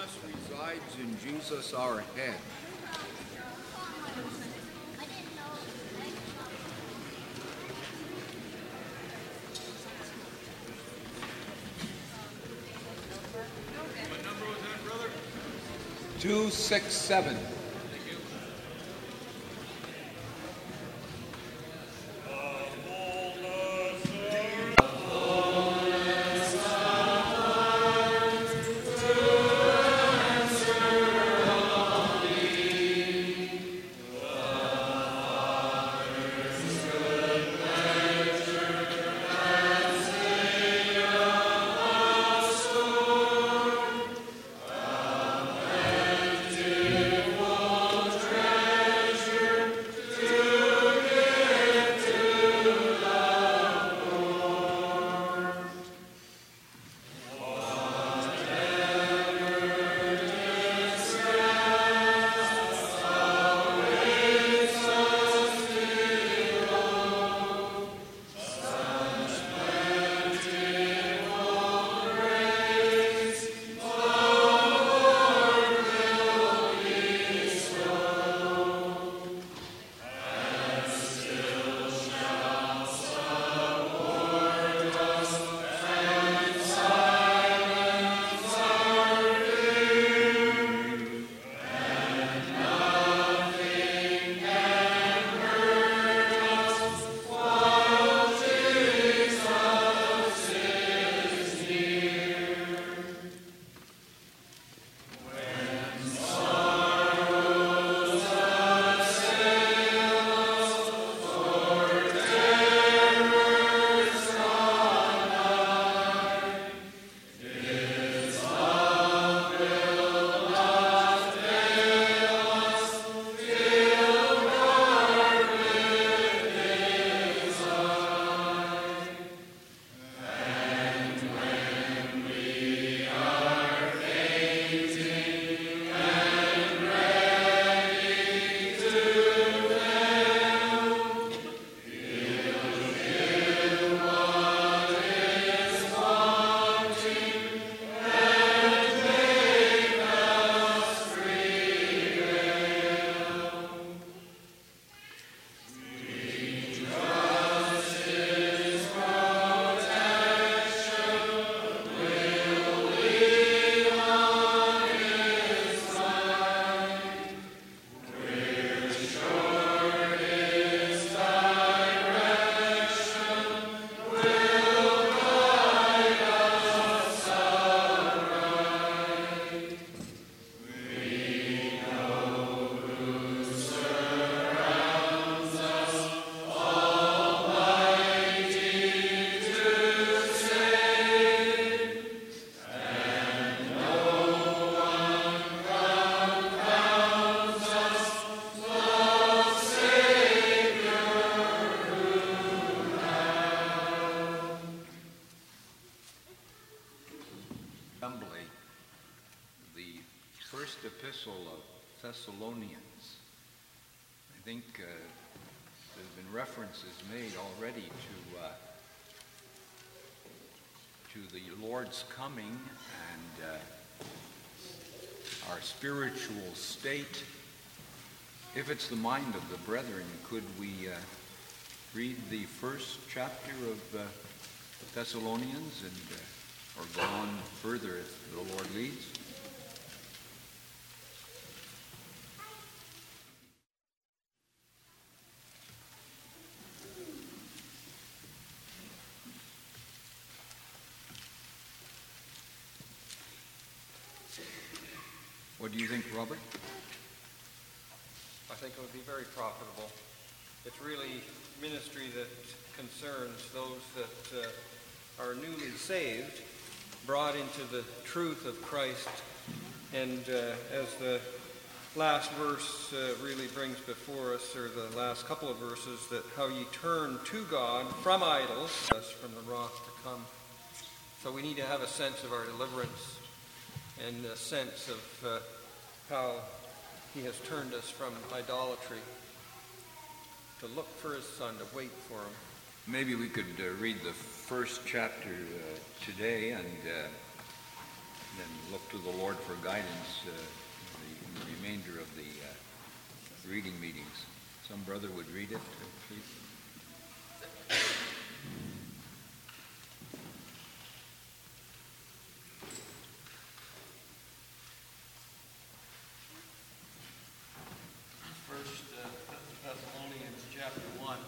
us resides in Jesus our head. What number was that, brother? 267. Assembly, the first epistle of Thessalonians. I think there's been references made already to the Lord's coming and our spiritual state. If it's the mind of the brethren, could we read the first chapter of Thessalonians and or go on further if the Lord leads? What do you think, Robert? I think it would be very profitable. It's really ministry that concerns those that are newly saved, brought into the truth of Christ, and as the last verse really brings before us, or the last couple of verses, that how ye turn to God from idols, from the wrath to come. So we need to have a sense of our deliverance and a sense of how he has turned us from idolatry, to look for his Son, to wait for him. Maybe we could read the first chapter today and then look to the Lord for guidance in the remainder of the reading meetings. Some brother would read it, please. First Thessalonians chapter 1.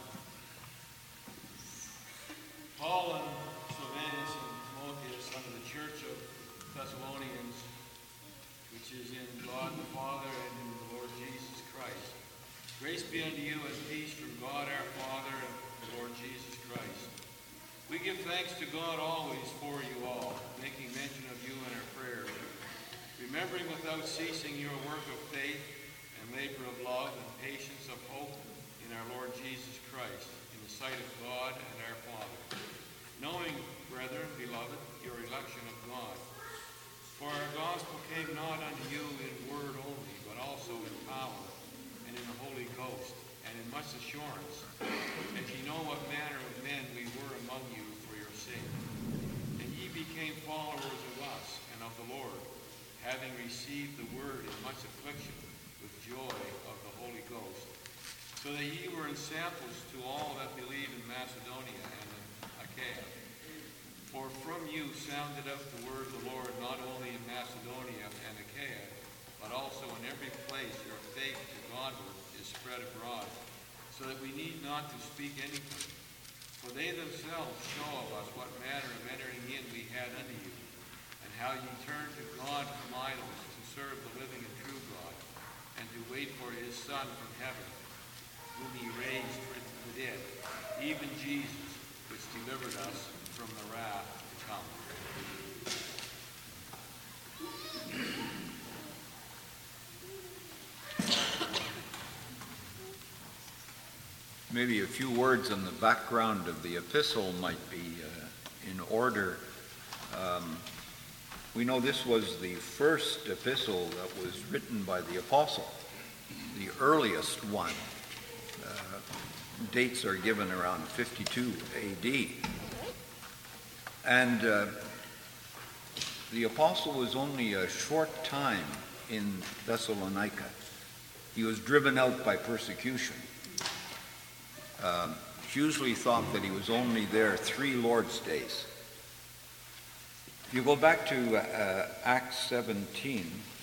Paul and Silvanus and Timotheus unto the church of Thessalonians, which is in God the Father and in the Lord Jesus Christ. Grace be unto you and peace from God our Father and the Lord Jesus Christ. We give thanks to God always for you all, making mention of you in our prayers, remembering without ceasing your work of faith and labor of love and patience of hope in our Lord Jesus Christ, in the sight of God and our Father. Knowing, brethren, beloved, your election of God. For our gospel came not unto you in word only, but also in power, and in the Holy Ghost, and in much assurance, as ye know what manner of men we were among you for your sake. And ye became followers of us and of the Lord, having received the word in much affliction, with joy of the Holy Ghost, so that ye were ensamples to all that believe in Macedonia and in Achaia. For from you sounded out the word of the Lord not only in Macedonia and Achaia, but also in every place your faith to Godward is spread abroad, so that we need not to speak anything. For they themselves show of us what manner of entering in we had unto you, and how ye turned to God from idols to serve the living and true God, and to wait for his Son from heaven, whom he raised from the dead, even Jesus, which delivered us from the wrath to come. Maybe a few words on the background of the epistle might be in order. We know this was the first epistle that was written by the apostle, the earliest one. Dates are given around 52 A.D. And the apostle was only a short time in Thessalonica. He was driven out by persecution. It's usually thought that he was only there 3 Lord's days. If you go back to Acts 17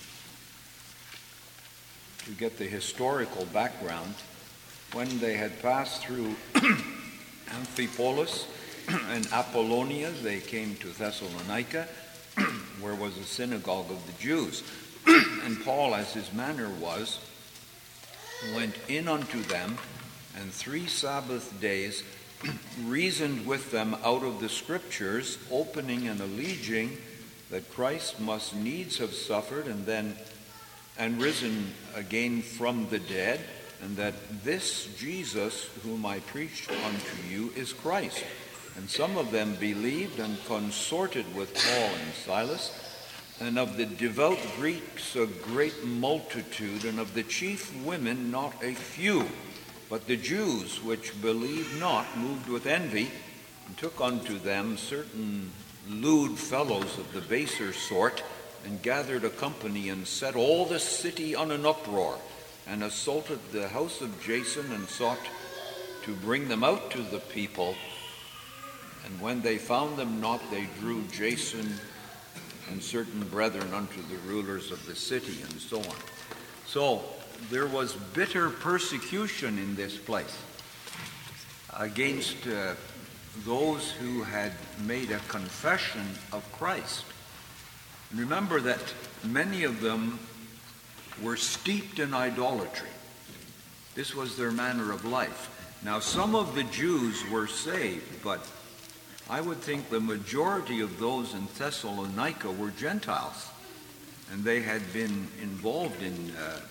to get the historical background, when they had passed through Amphipolis and Apollonia, they came to Thessalonica, where was a synagogue of the Jews. And Paul, as his manner was, went in unto them, and 3 Sabbath days reasoned with them out of the Scriptures, opening and alleging that Christ must needs have suffered and risen again from the dead, and that this Jesus whom I preached unto you is Christ. And some of them believed and consorted with Paul and Silas, and of the devout Greeks a great multitude, and of the chief women not a few. But the Jews which believed not moved with envy, and took unto them certain lewd fellows of the baser sort, and gathered a company, and set all the city on an uproar, and assaulted the house of Jason, and sought to bring them out to the people. And when they found them not, they drew Jason and certain brethren unto the rulers of the city, and so on. So there was bitter persecution in this place against those who had made a confession of Christ. And remember that many of them were steeped in idolatry. This was their manner of life. Now, some of the Jews were saved, but I would think the majority of those in Thessalonica were Gentiles, and they had been involved in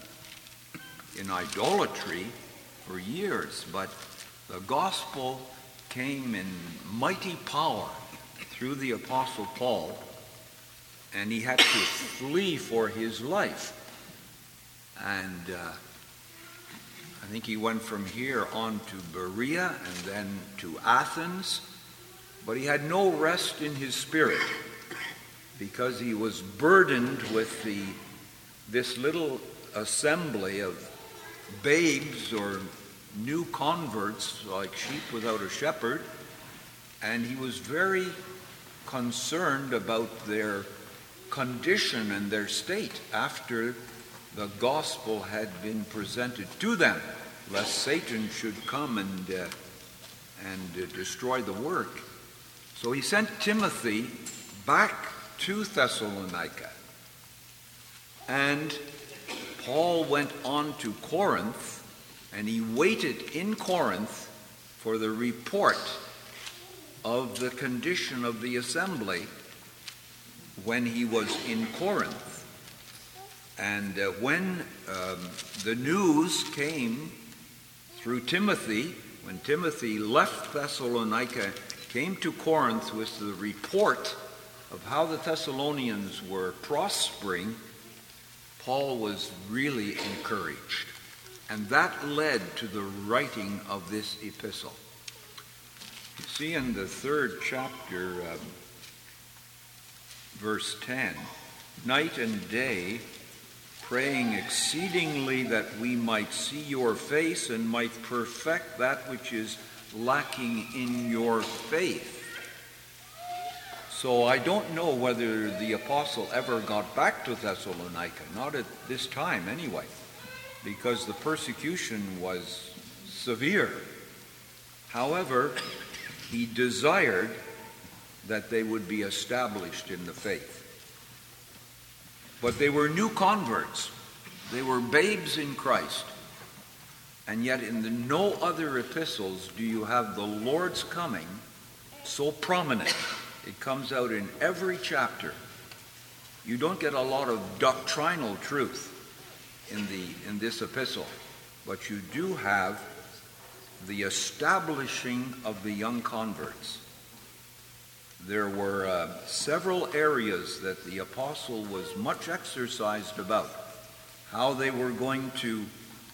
idolatry for years. But the gospel came in mighty power through the Apostle Paul, and he had to flee for his life. And I think he went from here on to Berea and then to Athens, but he had no rest in his spirit. because he was burdened with this little assembly of babes or new converts, like sheep without a shepherd, and he was very concerned about their condition and their state after the gospel had been presented to them, lest Satan should come and destroy the work. So he sent Timothy back to Thessalonica, and Paul went on to Corinth, and he waited in Corinth for the report of the condition of the assembly when he was in Corinth. And when the news came through Timothy, when Timothy left Thessalonica, came to Corinth with the report of how the Thessalonians were prospering, Paul was really encouraged. And that led to the writing of this epistle. You see in the 3rd chapter, verse 10, night and day, praying exceedingly that we might see your face and might perfect that which is lacking in your faith. So I don't know whether the apostle ever got back to Thessalonica, not at this time anyway, because the persecution was severe. However, he desired that they would be established in the faith. But they were new converts. They were babes in Christ. And yet in no other epistles do you have the Lord's coming so prominent. It comes out in every chapter. You don't get a lot of doctrinal truth in this epistle, but you do have the establishing of the young converts. There were several areas that the apostle was much exercised about, how they were going to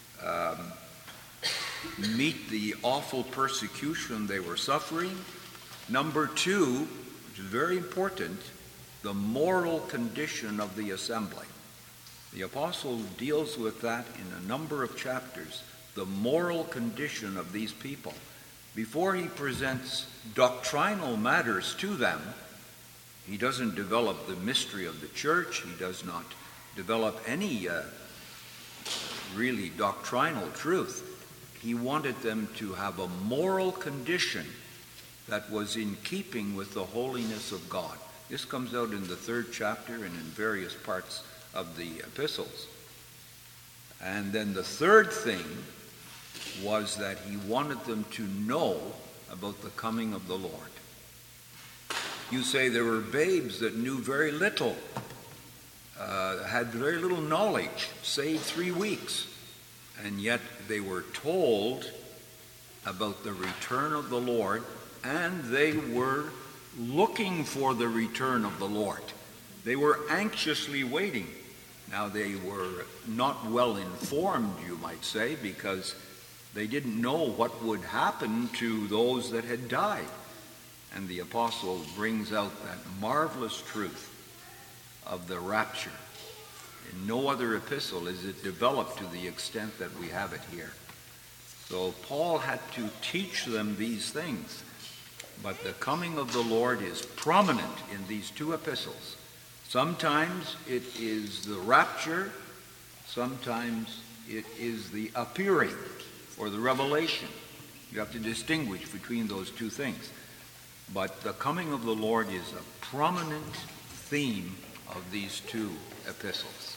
meet the awful persecution they were suffering. Number 2, which is very important, the moral condition of the assembly. The apostle deals with that in a number of chapters, the moral condition of these people. Before he presents doctrinal matters to them, he doesn't develop the mystery of the church. He does not develop any really doctrinal truth. He wanted them to have a moral condition that was in keeping with the holiness of God. This comes out in the 3rd chapter and in various parts of the epistles. And then the third thing was that he wanted them to know about the coming of the Lord. You say there were babes that knew very little, had very little knowledge, say 3 weeks, and yet they were told about the return of the Lord, and they were looking for the return of the Lord. They were anxiously waiting. Now, they were not well informed, you might say, because they didn't know what would happen to those that had died. And the apostle brings out that marvelous truth of the rapture. In no other epistle is it developed to the extent that we have it here. So Paul had to teach them these things. But the coming of the Lord is prominent in these 2 epistles. Sometimes it is the rapture, sometimes it is the appearing or the revelation. You have to distinguish between those 2 things. But the coming of the Lord is a prominent theme of these 2 epistles.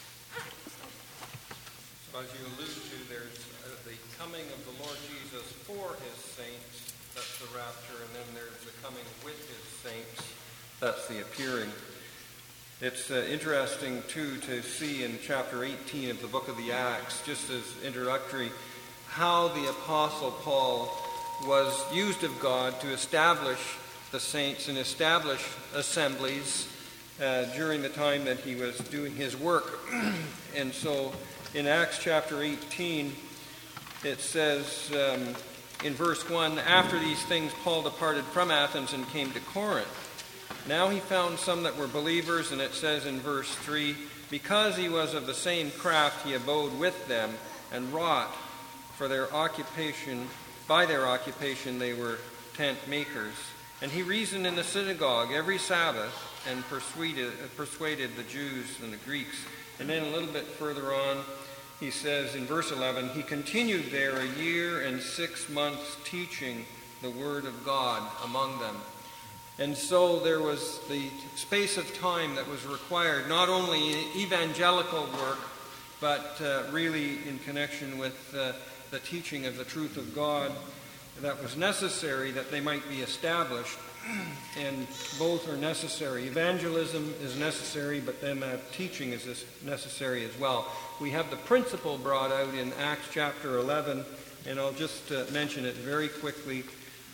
So as you allude to, there's the coming of the Lord Jesus for his saints, that's the rapture, and then there's the coming with his saints, that's the appearing. It's interesting, too, to see in chapter 18 of the book of the Acts, just as introductory, how the Apostle Paul was used of God to establish the saints and establish assemblies during the time that he was doing his work. And so in Acts chapter 18, it says in verse 1, after these things Paul departed from Athens and came to Corinth. Now he found some that were believers, and it says in verse 3, because he was of the same craft, he abode with them and wrought for their occupation. By their occupation they were tent makers. And he reasoned in the synagogue every Sabbath and persuaded the Jews and the Greeks. And then a little bit further on, he says in verse 11, he continued there 1 year and 6 months teaching the word of God among them. And so there was the space of time that was required, not only in evangelical work, but really in connection with the teaching of the truth of God that was necessary that they might be established. And both are necessary. Evangelism is necessary, but then that teaching is necessary as well. We have the principle brought out in Acts chapter 11, and I'll just mention it very quickly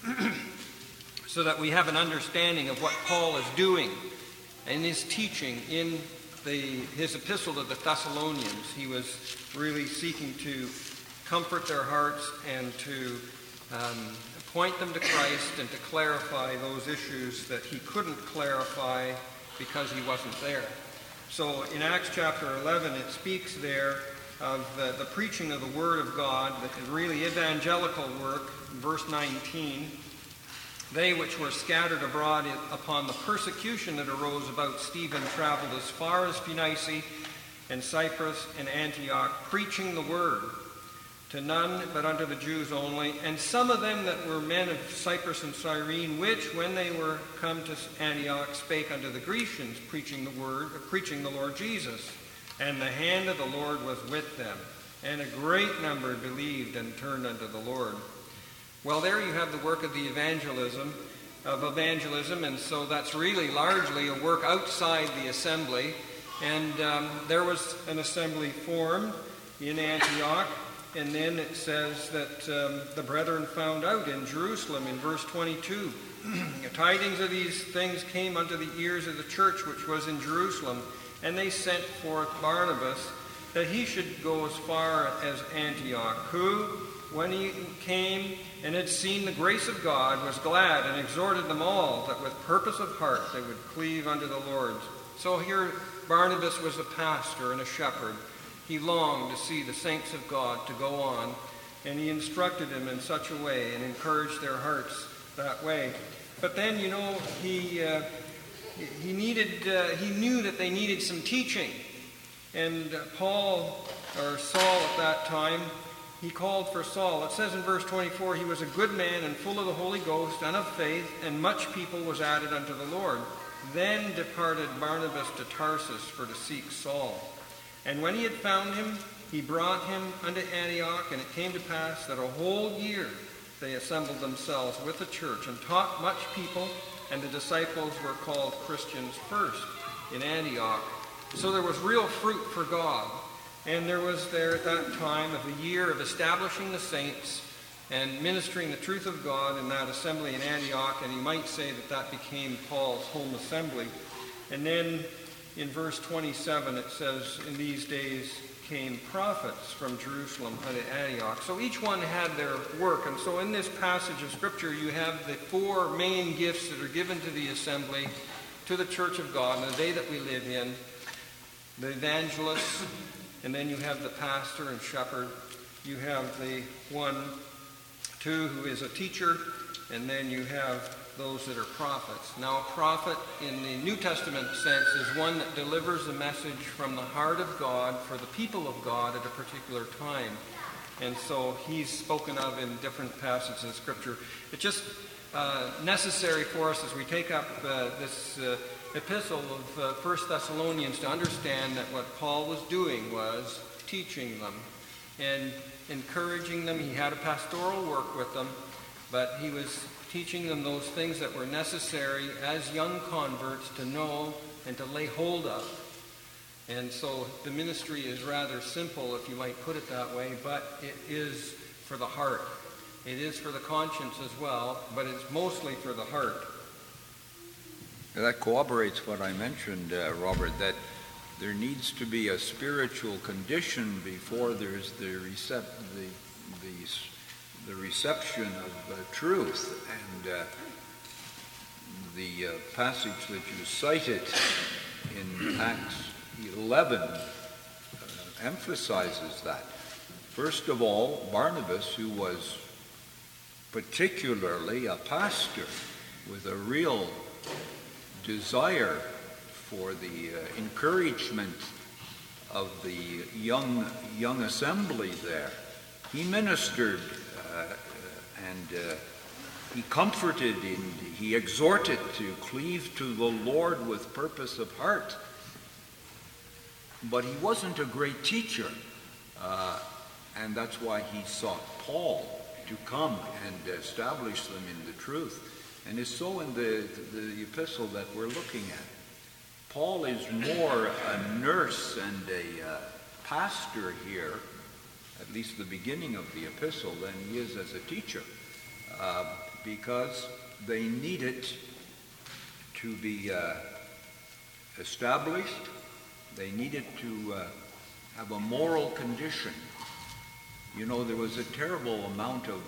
so that we have an understanding of what Paul is doing in his teaching in his epistle to the Thessalonians. He was really seeking to comfort their hearts and to point them to Christ and to clarify those issues that he couldn't clarify because he wasn't there. So in Acts chapter 11, it speaks there of the preaching of the Word of God, the really evangelical work. Verse 19, they which were scattered abroad upon the persecution that arose about Stephen traveled as far as Phoenicia and Cyprus and Antioch, preaching the Word to none but unto the Jews only. And some of them that were men of Cyprus and Cyrene, which, when they were come to Antioch, spake unto the Grecians, preaching the Lord Jesus. And the hand of the Lord was with them. And a great number believed and turned unto the Lord. Well, there you have the work of the evangelism, and so that's really largely a work outside the assembly. And there was an assembly formed in Antioch. And then it says that the brethren found out in Jerusalem in verse 22. Tidings of these things came unto the ears of the church which was in Jerusalem, and they sent forth Barnabas that he should go as far as Antioch, who, when he came and had seen the grace of God, was glad and exhorted them all that with purpose of heart they would cleave unto the Lord. So here Barnabas was a pastor and a shepherd. He longed to see the saints of God to go on, and he instructed them in such a way and encouraged their hearts that way. But then, he knew that they needed some teaching. And Saul at that time, he called for Saul. It says in verse 24, he was a good man and full of the Holy Ghost and of faith, and much people was added unto the Lord. Then departed Barnabas to Tarsus for to seek Saul. And when he had found him, he brought him unto Antioch, and it came to pass that a whole year they assembled themselves with the church and taught much people, and the disciples were called Christians first in Antioch. So there was real fruit for God. And there was there at that time of a year of establishing the saints and ministering the truth of God in that assembly in Antioch, and you might say that that became Paul's home assembly. And then in verse 27 it says, in these days came prophets from Jerusalem unto Antioch. So each one had their work. And so in this passage of Scripture you have the four main gifts that are given to the assembly, to the church of God in the day that we live in. The evangelist, and then you have the pastor and shepherd. You have the 2 who is a teacher, and then you have those that are prophets. Now, a prophet in the New Testament sense is one that delivers a message from the heart of God for the people of God at a particular time. And so he's spoken of in different passages of Scripture. It's just necessary for us as we take up this epistle of 1 Thessalonians to understand that what Paul was doing was teaching them and encouraging them. He had a pastoral work with them, but he was teaching them those things that were necessary as young converts to know and to lay hold of. And so the ministry is rather simple, if you might put it that way, but it is for the heart. It is for the conscience as well, but it's mostly for the heart. That corroborates what I mentioned, Robert, that there needs to be a spiritual condition before there's the reception of truth. And the passage that you cited in Acts 11 emphasizes that. First of all, Barnabas, who was particularly a pastor with a real desire for the encouragement of the young assembly there, he ministered and he comforted and he exhorted to cleave to the Lord with purpose of heart. But he wasn't a great teacher, and that's why he sought Paul to come and establish them in the truth. And it's so in the epistle that we're looking at. Paul is more a nurse and a pastor here, at least the beginning of the epistle, than he is as a teacher, because they need it to be established. They needed to have a moral condition. You know, there was a terrible amount of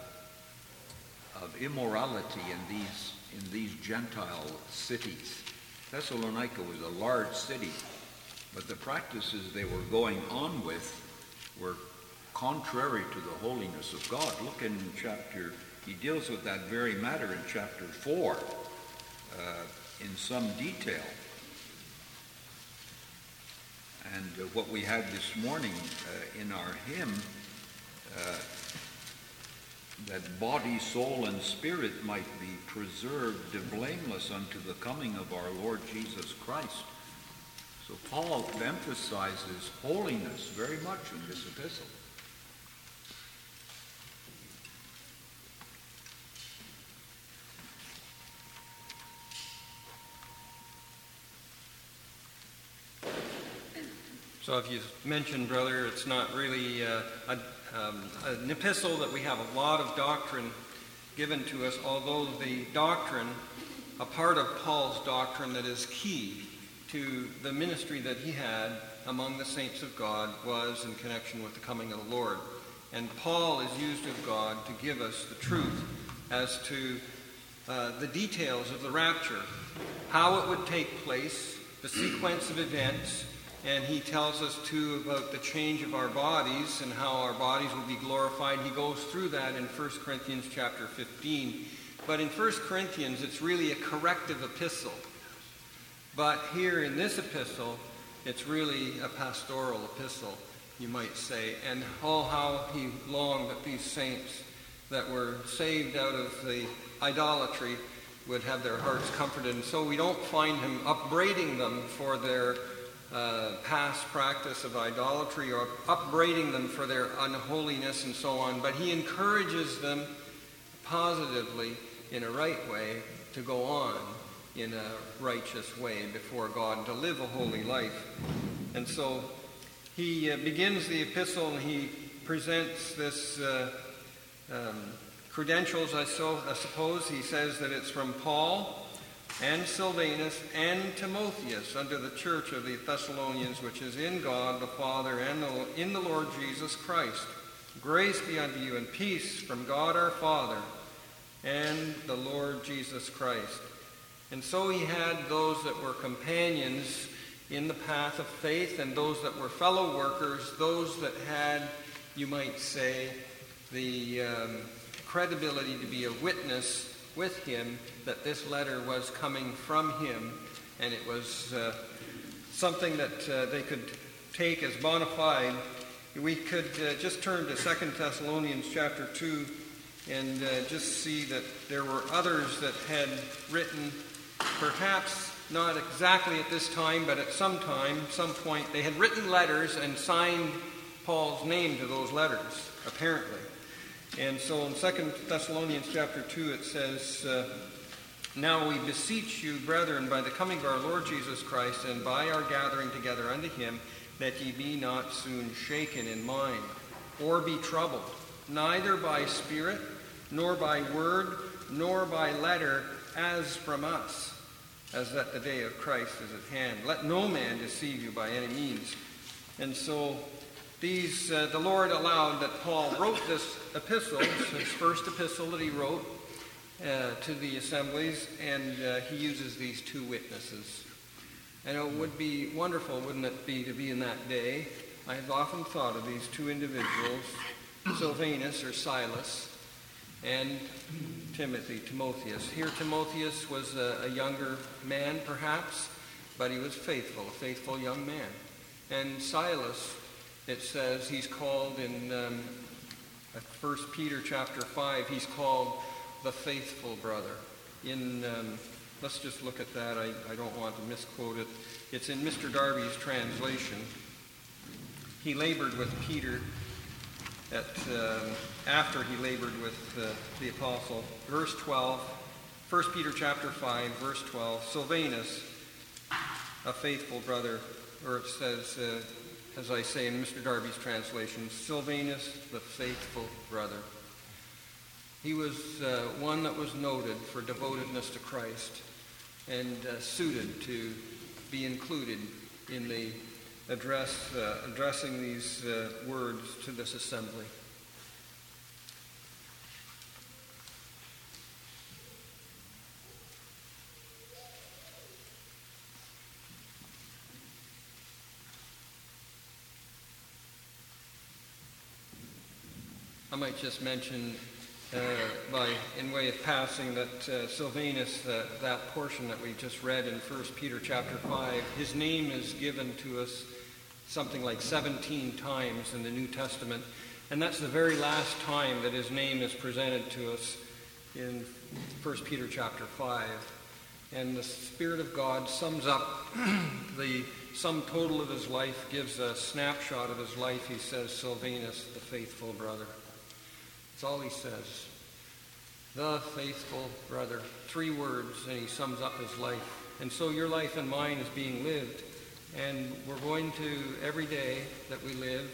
immorality in these Gentile cities. Thessalonica was a large city, but the practices they were going on with were contrary to the holiness of God. Look in he deals with that very matter in chapter 4 in some detail. And what we had this morning in our hymn, that body, soul, and spirit might be preserved blameless unto the coming of our Lord Jesus Christ. So Paul emphasizes holiness very much in this epistle. So if you mentioned, brother, it's not really an epistle that we have a lot of doctrine given to us, although the doctrine, a part of Paul's doctrine that is key to the ministry that he had among the saints of God, was in connection with the coming of the Lord. And Paul is used of God to give us the truth as to the details of the rapture, how it would take place, the sequence of events. And he tells us, too, about the change of our bodies and how our bodies will be glorified. He goes through that in 1 Corinthians chapter 15. But in 1 Corinthians, it's really a corrective epistle. But here in this epistle, it's really a pastoral epistle, you might say. And oh, how he longed that these saints that were saved out of the idolatry would have their hearts comforted. And so we don't find him upbraiding them for their past practice of idolatry or upbraiding them for their unholiness and so on, but he encourages them positively in a right way to go on in a righteous way before God and to live a holy life. And so he begins the epistle and he presents this credentials, I suppose. He says that it's from Paul and Silvanus and Timotheus unto the church of the Thessalonians, which is in God the Father and in the Lord Jesus Christ. Grace be unto you and peace from God our Father and the Lord Jesus Christ. And so he had those that were companions in the path of faith and those that were fellow workers, those that had, you might say, the credibility to be a witness with him that this letter was coming from him, and it was something that they could take as bona fide. We could just turn to 2 Thessalonians chapter 2 and just see that there were others that had written, perhaps not exactly at this time, but at some time, some point, they had written letters and signed Paul's name to those letters, apparently. And so in 2 Thessalonians chapter 2 it says, Now we beseech you, brethren, by the coming of our Lord Jesus Christ, and by our gathering together unto him, that ye be not soon shaken in mind, or be troubled, neither by spirit, nor by word, nor by letter, as from us, as that the day of Christ is at hand. Let no man deceive you by any means. And so these, the Lord allowed that Paul wrote this epistle, his first epistle that he wrote, to the assemblies, and he uses these two witnesses. And it would be wonderful, wouldn't it be, to be in that day? I have often thought of these two individuals, Silvanus or Silas, and Timotheus. Here Timotheus was a younger man, perhaps, but he was faithful, a faithful young man. And Silas, it says, he's called in 1 Peter chapter 5, he's called the faithful brother. Let's just look at that. I don't want to misquote it. It's in Mr. Darby's translation. He labored with Peter after he labored with the apostle. Verse 12, 1 Peter chapter 5, verse 12, Silvanus, a faithful brother, or it says, as I say in Mr. Darby's translation, Silvanus, the faithful brother. He was one that was noted for devotedness to Christ and suited to be included in the addressing these words to this assembly. I might just mention in way of passing that Silvanus, that portion that we just read in 1 Peter chapter 5, his name is given to us something like 17 times in the New Testament, and that's the very last time that his name is presented to us in 1 Peter chapter 5. And the Spirit of God sums up the sum total of his life, gives a snapshot of his life. He says, Silvanus, the faithful brother. That's all he says. The faithful brother. 3 words, and he sums up his life. And so your life and mine is being lived. And we're going to, every day that we live,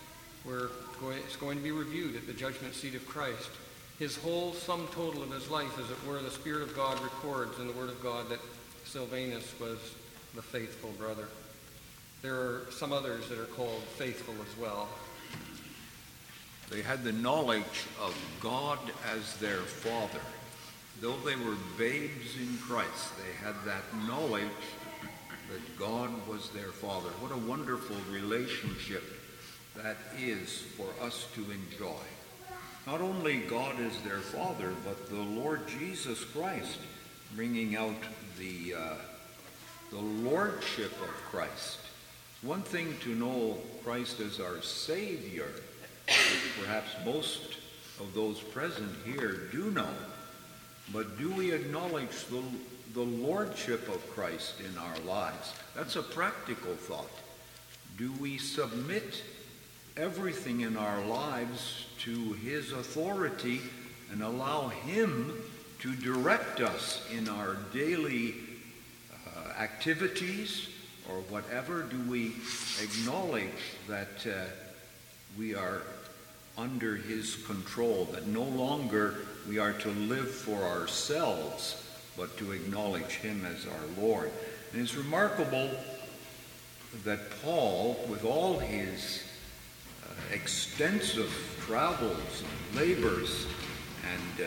it's going to be reviewed at the judgment seat of Christ. His whole sum total of his life, as it were, the Spirit of God records in the Word of God that Silvanus was the faithful brother. There are some others that are called faithful as well. They had the knowledge of God as their Father. Though they were babes in Christ, they had that knowledge that God was their Father. What a wonderful relationship that is for us to enjoy. Not only God is their Father, but the Lord Jesus Christ, bringing out the lordship of Christ. One thing to know Christ as our Savior, which perhaps most of those present here do know, but do we acknowledge the lordship of Christ in our lives? That's a practical thought. Do we submit everything in our lives to his authority and allow him to direct us in our daily activities or whatever? Do we acknowledge that we are under his control, that no longer we are to live for ourselves, but to acknowledge him as our Lord? And it's remarkable that Paul, with all his extensive travels and labors and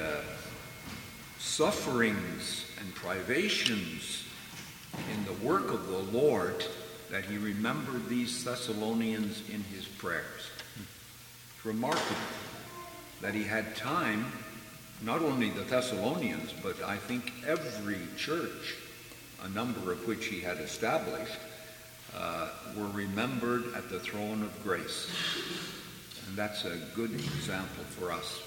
sufferings and privations in the work of the Lord, that he remembered these Thessalonians in his prayers. It's remarkable that he had time, not only the Thessalonians, but I think every church, a number of which he had established, were remembered at the throne of grace. And that's a good example for us.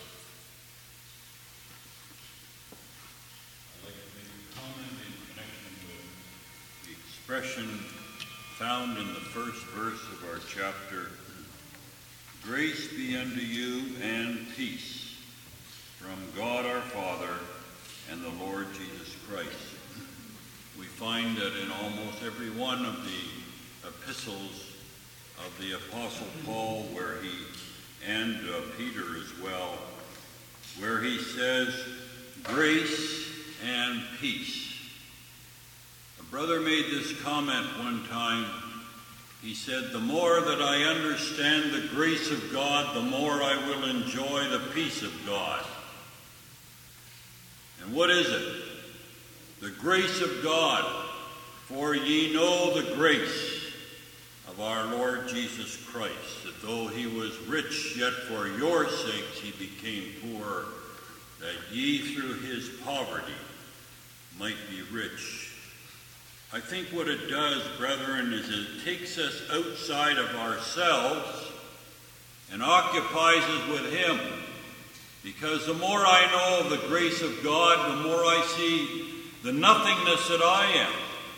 I'd like to make a comment in connection with the expression found in the first verse of our chapter. Grace be unto you and peace from God our Father and the Lord Jesus Christ. We find that in almost every one of the epistles of the Apostle Paul, and Peter as well, where he says, grace and peace. A brother made this comment one time. He said, the more that I understand the grace of God, the more I will enjoy the peace of God. And And what is it? The grace of God. For ye know the grace of our Lord Jesus Christ, that though he was rich, yet for your sakes he became poor, that ye through his poverty might be rich. I think what it does, brethren, is it takes us outside of ourselves and occupies us with him. Because the more I know of the grace of God, the more I see the nothingness that I am.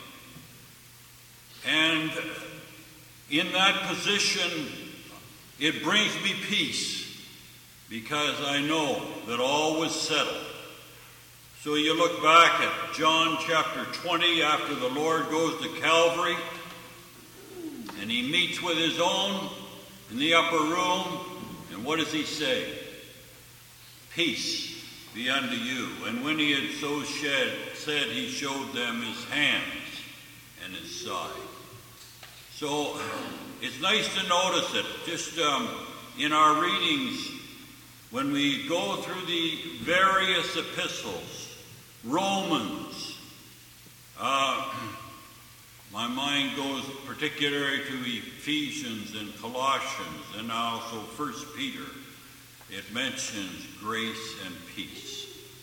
And in that position, it brings me peace, because I know that all was settled. So you look back at John chapter 20, after the Lord goes to Calvary, and he meets with his own in the upper room, and what does he say? Peace be unto you. And when he had so said, he showed them his hands and his side. So it's nice to notice it. Just in our readings, when we go through the various epistles, Romans, my mind goes particularly to Ephesians and Colossians, and also 1 Peter. It mentions grace and peace.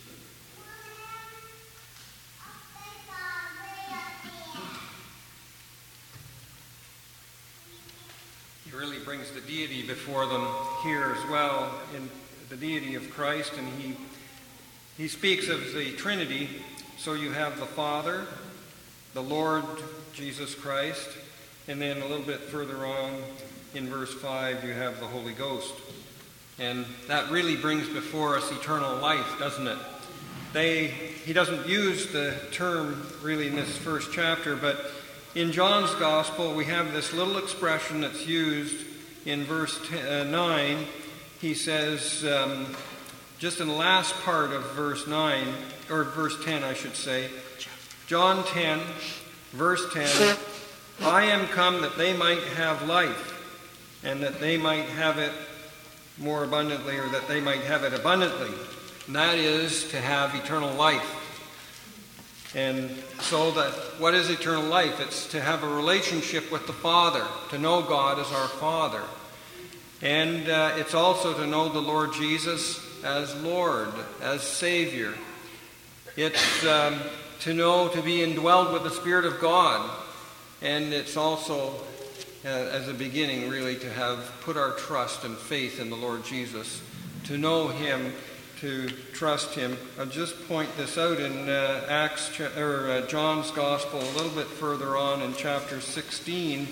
He really brings the deity before them here as well, in the deity of Christ, and he speaks of the Trinity. So you have the Father, the Lord Jesus Christ, and then a little bit further on in verse 5 you have the Holy Ghost. And that really brings before us eternal life, doesn't it? He doesn't use the term really in this first chapter, but in John's Gospel we have this little expression that's used in verse 9. He says, just in the last part of verse 9, or verse 10 I should say, John 10, verse 10, I am come that they might have life, and that they might have it more abundantly, or that they might have it abundantly. And that is to have eternal life. And so what is eternal life? It's to have a relationship with the Father, to know God as our Father. And it's also to know the Lord Jesus as Lord, as Savior. It's to know, to be indwelled with the Spirit of God. And it's also, as a beginning, really, to have put our trust and faith in the Lord Jesus, to know him, to trust him. I'll just point this out in John's Gospel a little bit further on in chapter 16.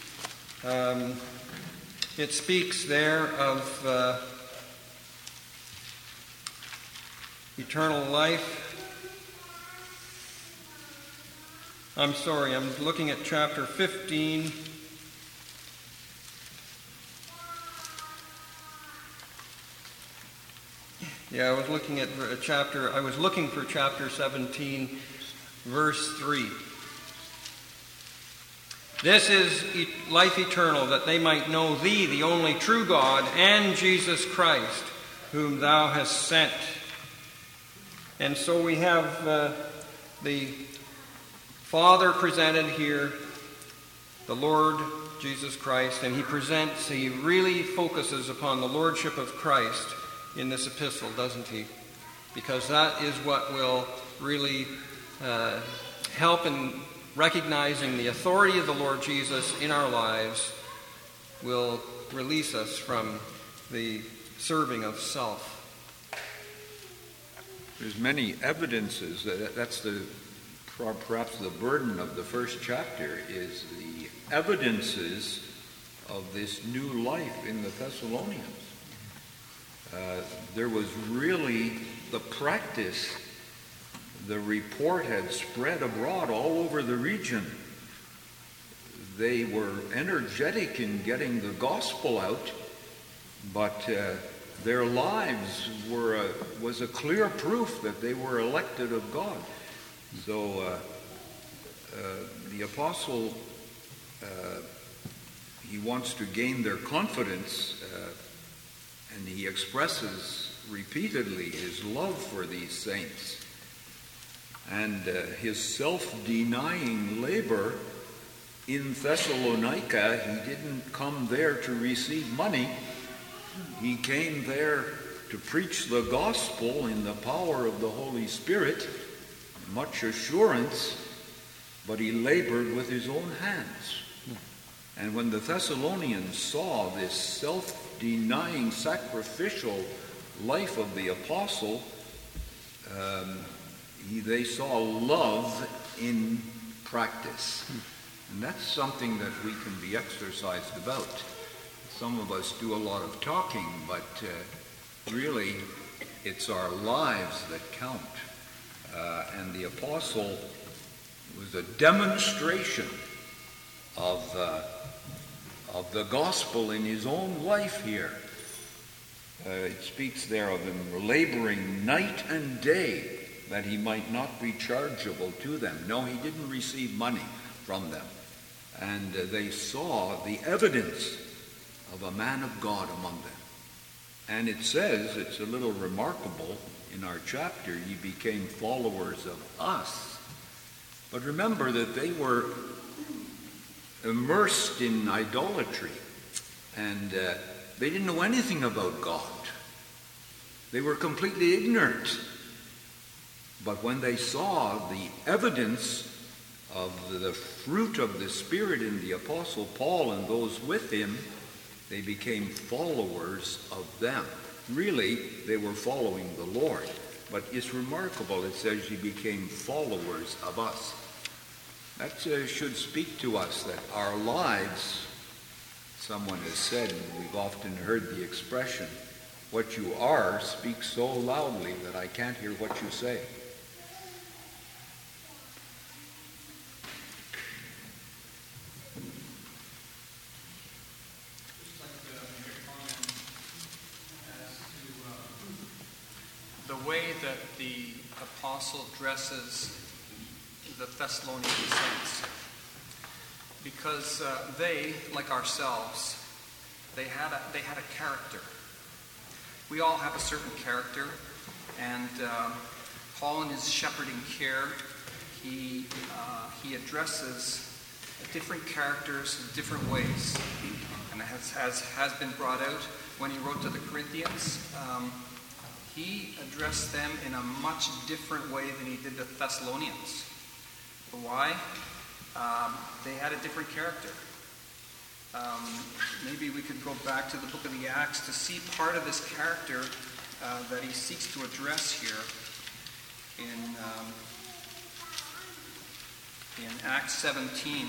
It speaks there of eternal life. I'm sorry, I'm looking at chapter 15. Yeah, I was looking for chapter 17, verse 3. This is life eternal, that they might know thee, the only true God, and Jesus Christ, whom thou hast sent. And so we have the Father presented here, the Lord Jesus Christ, and he really focuses upon the Lordship of Christ in this epistle, doesn't he? Because that is what will really help in recognizing the authority of the Lord Jesus in our lives, will release us from the serving of self. There's many evidences that's perhaps the burden of the first chapter, is the evidences of this new life in the Thessalonians. There was really the practice. The report had spread abroad all over the region. They were energetic in getting the gospel out, but their lives was a clear proof that they were elected of God. So the apostle, he wants to gain their confidence, and he expresses repeatedly his love for these saints. And his self-denying labor in Thessalonica, he didn't come there to receive money. He came there to preach the gospel in the power of the Holy Spirit, much assurance, but he labored with his own hands. And when the Thessalonians saw this self-denying, sacrificial life of the apostle, they saw love in practice. And that's something that we can be exercised about. Some of us do a lot of talking, but really it's our lives that count. And the apostle was a demonstration of the gospel in his own life here. It speaks there of him laboring night and day that he might not be chargeable to them. No, he didn't receive money from them. And they saw the evidence of a man of God among them. And it says, it's a little remarkable in our chapter, ye became followers of us. But remember that they were immersed in idolatry, and they didn't know anything about God. They were completely ignorant. But when they saw the evidence of the fruit of the Spirit in the Apostle Paul and those with him, they became followers of them. Really, they were following the Lord. But it's remarkable, it says ye became followers of us. That should speak to us that our lives, someone has said, and we've often heard the expression, what you are speaks so loudly that I can't hear what you say. The way that the apostle dresses the Thessalonian saints, because they, like ourselves, they had a character. We all have a certain character, and Paul, in his shepherding care, he addresses different characters in different ways, and it has been brought out when he wrote to the Corinthians. He addressed them in a much different way than he did the Thessalonians. Why? They had a different character. Maybe we could go back to the book of the Acts to see part of this character that he seeks to address here in Acts 17.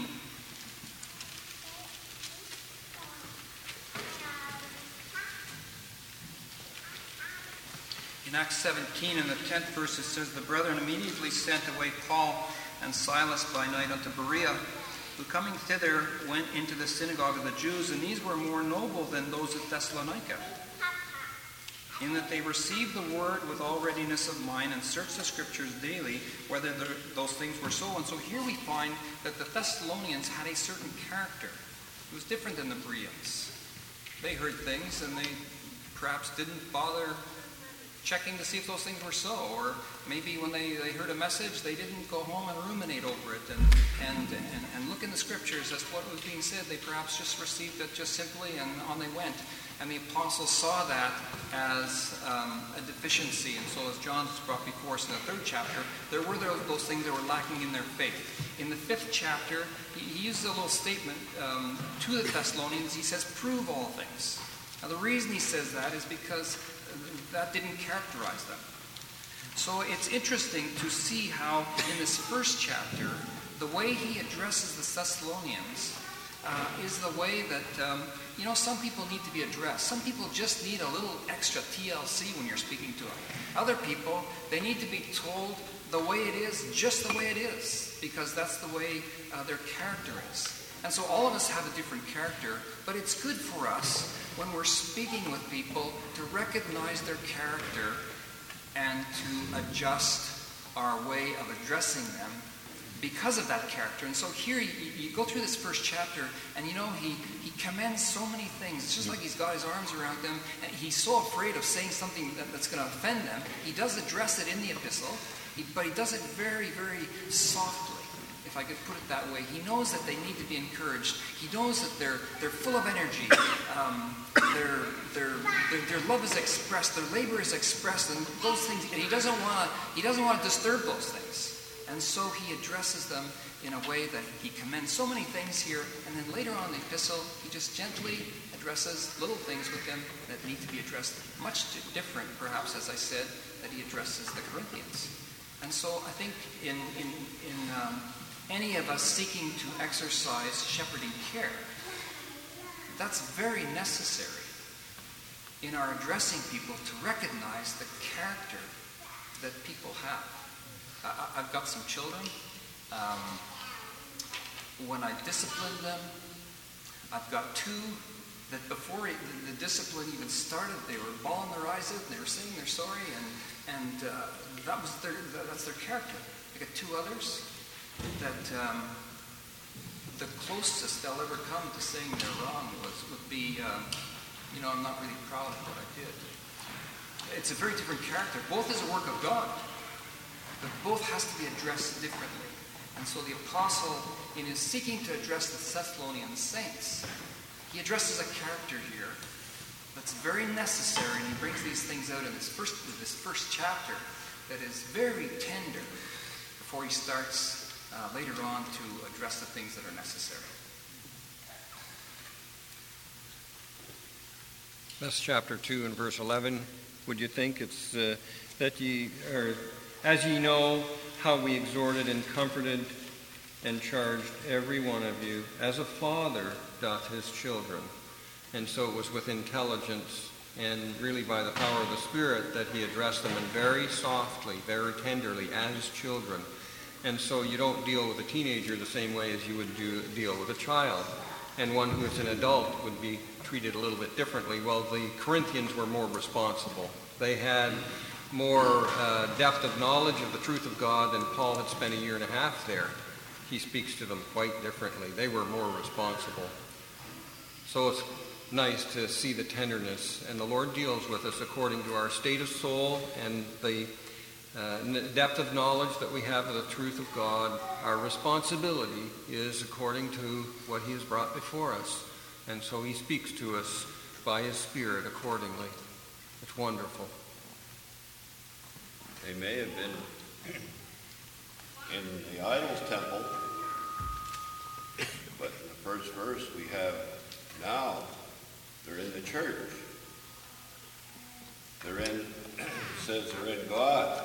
In Acts 17, in the 10th verse, it says, the brethren immediately sent away Paul and Silas by night unto Berea, who coming thither went into the synagogue of the Jews, and these were more noble than those at Thessalonica, in that they received the word with all readiness of mind, and searched the scriptures daily, whether those things were so. And so here we find that the Thessalonians had a certain character. It was different than the Bereans. They heard things, and they perhaps didn't bother checking to see if those things were so, or maybe when they heard a message, they didn't go home and ruminate over it and look in the scriptures as to what was being said. They perhaps just received it just simply, and on they went. And the apostles saw that as a deficiency, and so as John's brought before us in the 3rd chapter, there were those things that were lacking in their faith. In the 5th chapter, he uses a little statement to the Thessalonians. He says, prove all things. Now the reason he says that is because that didn't characterize them. So it's interesting to see how in this 1st chapter, the way he addresses the Thessalonians is the way that, some people need to be addressed. Some people just need a little extra TLC when you're speaking to them. Other people, they need to be told the way it is, just the way it is, because that's the way their character is. And so all of us have a different character, but it's good for us when we're speaking with people to recognize their character and to adjust our way of addressing them because of that character. And so here you go through this 1st chapter, and he commends so many things. It's just like he's got his arms around them, and he's so afraid of saying something that's going to offend them. He does address it in the epistle, But he does it very, very softly, if I could put it that way. He knows that they need to be encouraged. He knows that they're full of energy. Their love is expressed. Their labor is expressed, and those things. And he doesn't want to disturb those things. And so he addresses them in a way that he commends so many things here. And then later on in the epistle, he just gently addresses little things with them that need to be addressed. Much different, perhaps, as I said, that he addresses the Corinthians. And so I think in any of us seeking to exercise shepherding care, that's very necessary in our addressing people to recognize the character that people have. I've got some children. When I discipline them, I've got two that before the discipline even started, they were bawling their eyes out and they were saying they're sorry, and that's their character. I got two others that the closest they'll ever come to saying they're wrong would be, I'm not really proud of what I did. It's a very different character. Both is a work of God, but both has to be addressed differently. And so the apostle, in his seeking to address the Thessalonian saints, he addresses a character here that's very necessary, and he brings these things out in this first chapter that is very tender before he starts later on to address the things that are necessary. That's chapter 2 and verse 11. Would you think it's that ye are, as ye know, how we exhorted and comforted and charged every one of you, as a father doth his children. And so it was with intelligence and really by the power of the Spirit that he addressed them, and very softly, very tenderly, as children. And so you don't deal with a teenager the same way as you would deal with a child. And one who is an adult would be treated a little bit differently. Well, the Corinthians were more responsible. They had more depth of knowledge of the truth of God than Paul had spent a year and a half there. He speaks to them quite differently. They were more responsible. So it's nice to see the tenderness, and the Lord deals with us according to our state of soul and the depth of knowledge that we have of the truth of God. Our responsibility is according to what he has brought before us, and so he speaks to us by his Spirit accordingly. It's wonderful. They may have been in the idol's temple, but in the first verse we have now they're in the church. It says they're in God,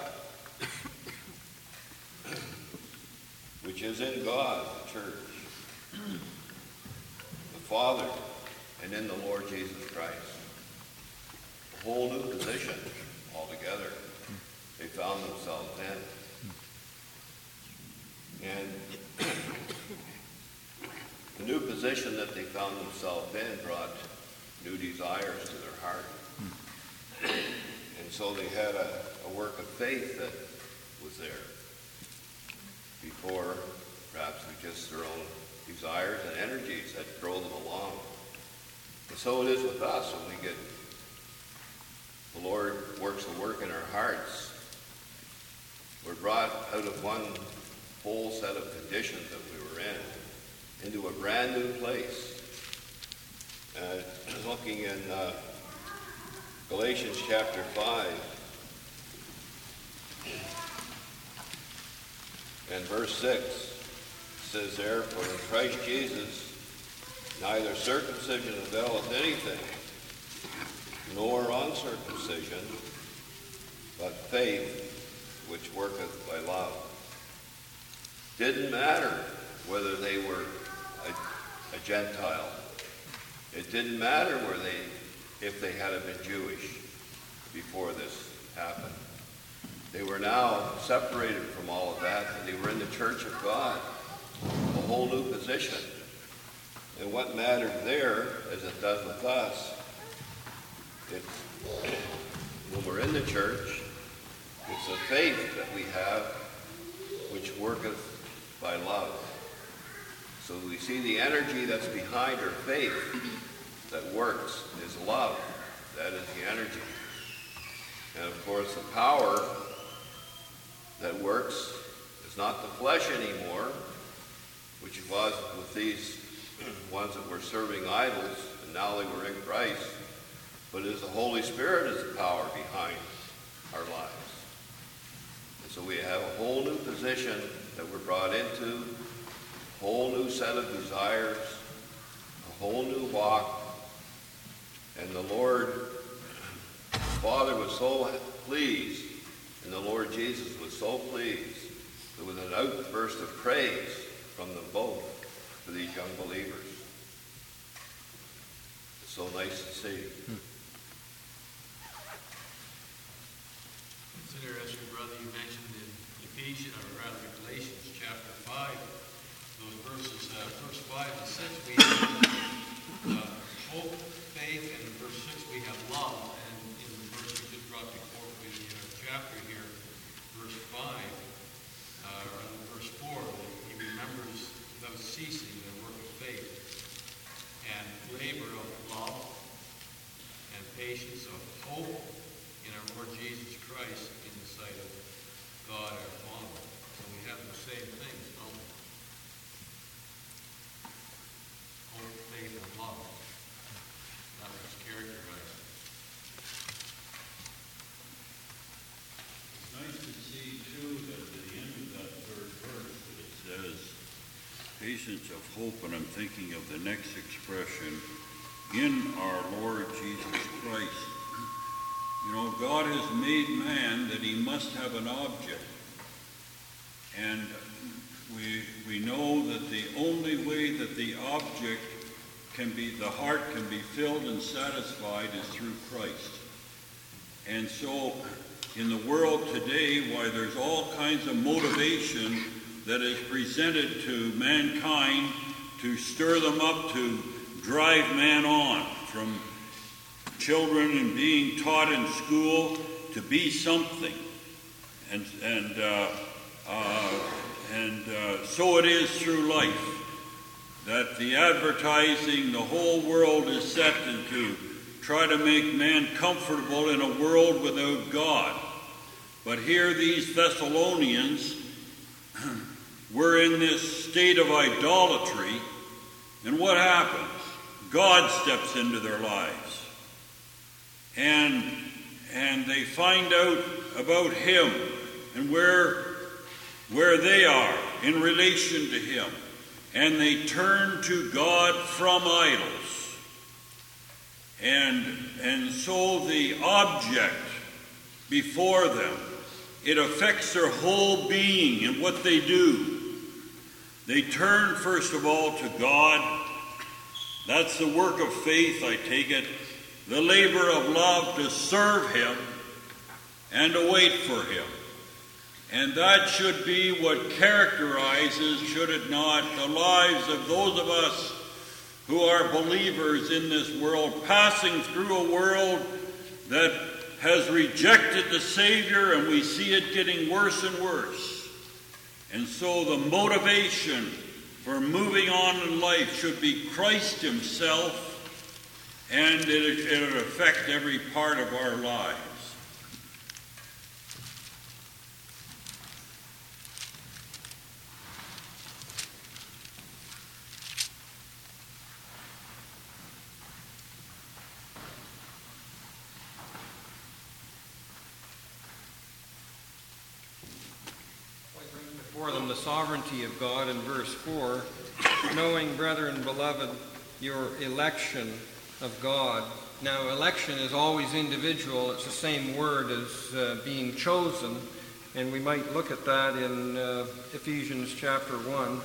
which is in God, the church, the Father, and in the Lord Jesus Christ. A whole new position altogether they found themselves in. And the new position that they found themselves in brought new desires to their heart. And so they had a work of faith that was there before perhaps just their own desires and energies that drove them along. And so it is with us when we get, the Lord works a work in our hearts. We're brought out of one whole set of conditions that we were in into a brand new place. Looking in Galatians chapter 5 and verse 6 says there, for in Christ Jesus neither circumcision availeth anything, nor uncircumcision, but faith which worketh by love. Didn't matter whether they were a Gentile. It didn't matter if they had been Jewish before this happened. They were now separated from all of that, and they were in the church of God, a whole new position. And what mattered there, as it does with us, when we're in the church, it's the faith that we have which worketh by love. So we see the energy that's behind our faith that works is love. That is the energy. And of course the power that works flesh anymore, which it was with these ones that were serving idols, and now they were in Christ, but it is the Holy Spirit is the power behind our lives. And so we have a whole new position that we're brought into, a whole new set of desires, a whole new walk. And the Lord, Father was so pleased, and the Lord Jesus was so pleased, that with an outburst of praise from them both for these young believers. It's so nice to see. It's interesting, brother, you mentioned in Ephesians, or rather Galatians chapter 5, those verses, verse 5 and 6, we have hope, faith, and in verse 6 we have love. And in the verse we just brought before in our chapter here, verse 5, or verse 4, he remembers without ceasing their work of faith and labor of love and patience of hope in our Lord Jesus Christ in the sight of God our Father. So we have the same things, don't we? Hope, faith, and love. That was characterized. It's nice to see, too, that at the end of that third verse, that it says, patience of hope, and I'm thinking of the next expression, in our Lord Jesus Christ. You know, God has made man that he must have an object. And we know that the only way that the object can be, the heart can be filled and satisfied is through Christ. And so in the world today, why there's all kinds of motivation that is presented to mankind to stir them up, to drive man on, from children and being taught in school to be something. And so it is through life, that the advertising, the whole world is set to try to make man comfortable in a world without God. But here these Thessalonians were in this state of idolatry, and what happens? God steps into their lives, and they find out about him and where they are in relation to him, and they turn to God from idols. And so the object before them, it affects their whole being and what they do. They turn first of all to God. That's the work of faith, I take it. The labor of love to serve him and to wait for him. And that should be what characterizes, should it not, the lives of those of us who are believers in this world, passing through a world that has rejected the Savior, and we see it getting worse and worse. And so the motivation for moving on in life should be Christ himself, and it'll affect every part of our lives. For them the sovereignty of God in verse 4, knowing, brethren, beloved, your election of God. Now, election is always individual. It's the same word as being chosen, and we might look at that in Ephesians chapter 1.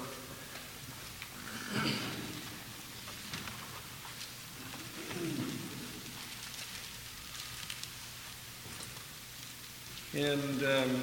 And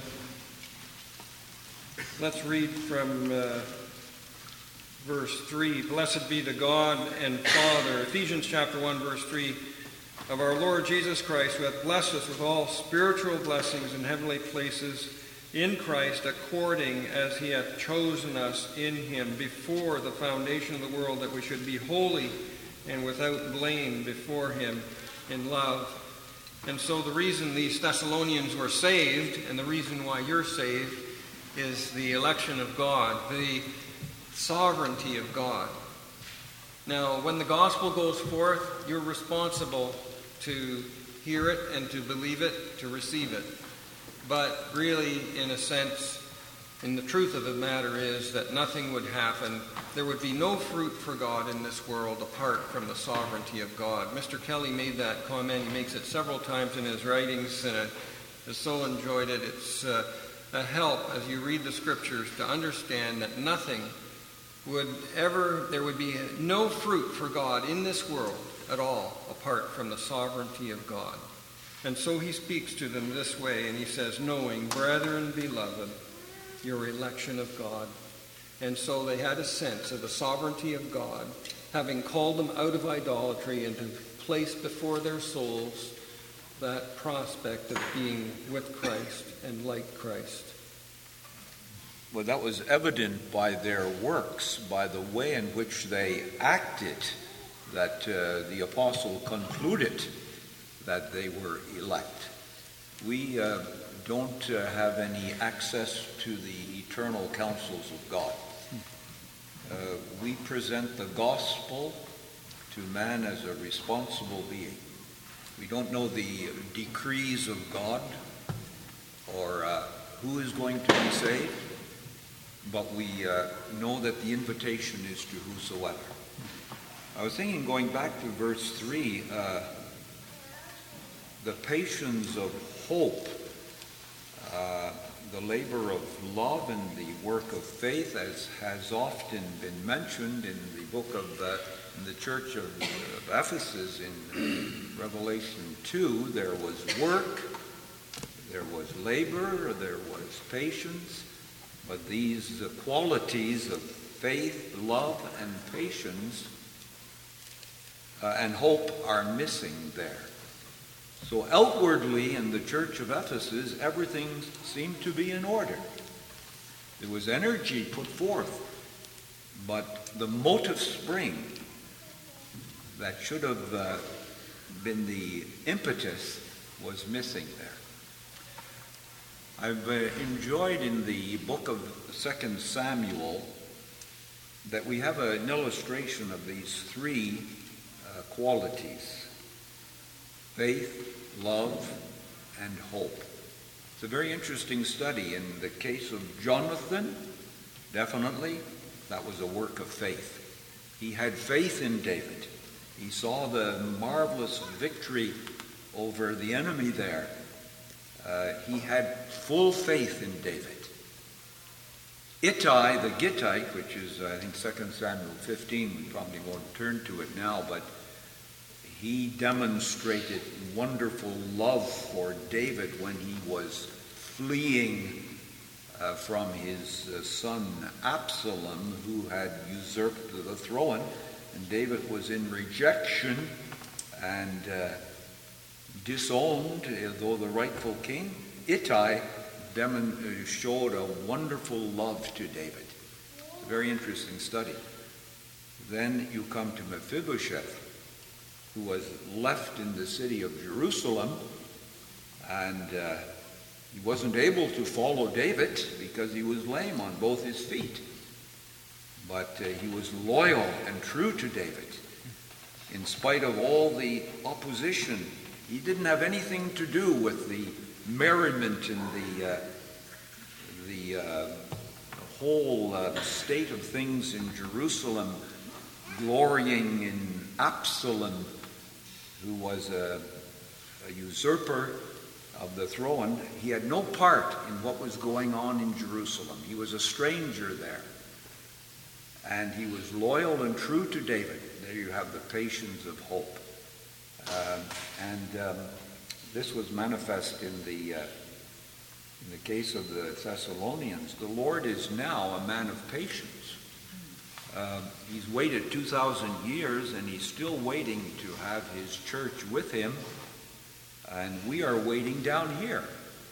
let's read from verse 3. Blessed be the God and Father, Ephesians chapter 1, verse 3, of our Lord Jesus Christ, who hath blessed us with all spiritual blessings in heavenly places in Christ, according as he hath chosen us in him before the foundation of the world, that we should be holy and without blame before him in love. And so the reason these Thessalonians were saved, and the reason why you're saved, is the election of God, the sovereignty of God. Now, when the gospel goes forth, you're responsible to hear it and to believe it, to receive it. But really, in a sense, and the truth of the matter is that nothing would happen. There would be no fruit for God in this world apart from the sovereignty of God. Mr. Kelly made that comment. He makes it several times in his writings, and I have so enjoyed it. It's a help as you read the scriptures to understand that there would be no fruit for God in this world at all apart from the sovereignty of God. And so he speaks to them this way, and he says, knowing, brethren, beloved, your election of God. And so they had a sense of the sovereignty of God, having called them out of idolatry and to place before their souls that prospect of being with Christ and like Christ. Well, that was evident by their works, by the way in which they acted, that the apostle concluded that they were elect. We don't have any access to the eternal counsels of God. We present the gospel to man as a responsible being. We don't know the decrees of God or who is going to be saved, but we know that the invitation is to whosoever. I was thinking, going back to verse 3, the patience of hope, the labor of love, and the work of faith, as has often been mentioned in the book of in the church of Ephesus in Revelation 2. There was work, there was labor, there was patience, but these qualities of faith, love, and patience and hope are missing there. So outwardly in the church of Ephesus, everything seemed to be in order. There was energy put forth, but the motive spring that should have been the impetus was missing there. I've enjoyed in the book of 2 Samuel that we have an illustration of these three qualities: faith, love, and hope. It's a very interesting study. In the case of Jonathan, definitely, that was a work of faith. He had faith in David. He saw the marvelous victory over the enemy there. He had full faith in David. Ittai the Gittite, which is, I think, 2 Samuel 15, we probably won't turn to it now, but he demonstrated wonderful love for David when he was fleeing from his son Absalom, who had usurped the throne, and David was in rejection and disowned, though the rightful king. Ittai showed a wonderful love to David. It's a very interesting study. Then you come to Mephibosheth, who was left in the city of Jerusalem, and he wasn't able to follow David because he was lame on both his feet. But he was loyal and true to David. In spite of all the opposition, he didn't have anything to do with the merriment and the whole state of things in Jerusalem, glorying in Absalom, who was a usurper of the throne. He had no part in what was going on in Jerusalem. He was a stranger there. And he was loyal and true to David. There you have the patience of hope. This was manifest in the case of the Thessalonians. The Lord is now a man of patience. He's waited 2,000 years, and he's still waiting to have his church with him. And we are waiting down here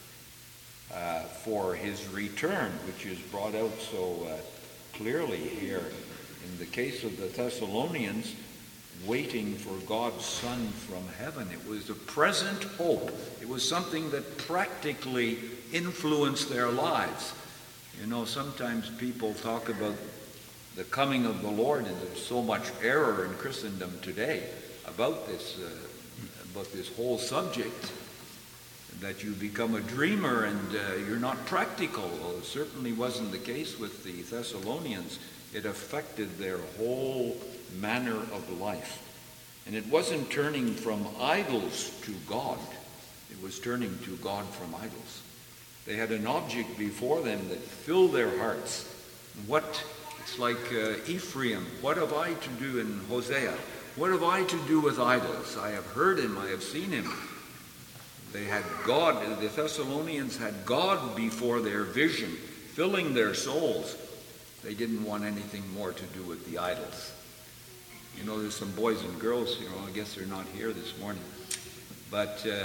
for his return, which is brought out so clearly here in the case of the Thessalonians, waiting for God's Son from heaven. It was a present hope. It was something that practically influenced their lives. You know, sometimes people talk about the coming of the Lord, and there's so much error in Christendom today about this whole subject, that you become a dreamer and you're not practical. Well, it certainly wasn't the case with the Thessalonians. It affected their whole manner of life. And it wasn't turning from idols to God. It was turning to God from idols. They had an object before them that filled their hearts. It's like Ephraim. What have I to do in Hosea? What have I to do with idols? I have heard him. I have seen him. They had God. The Thessalonians had God before their vision, filling their souls. They didn't want anything more to do with the idols. You know, there's some boys and girls, I guess they're not here this morning. But the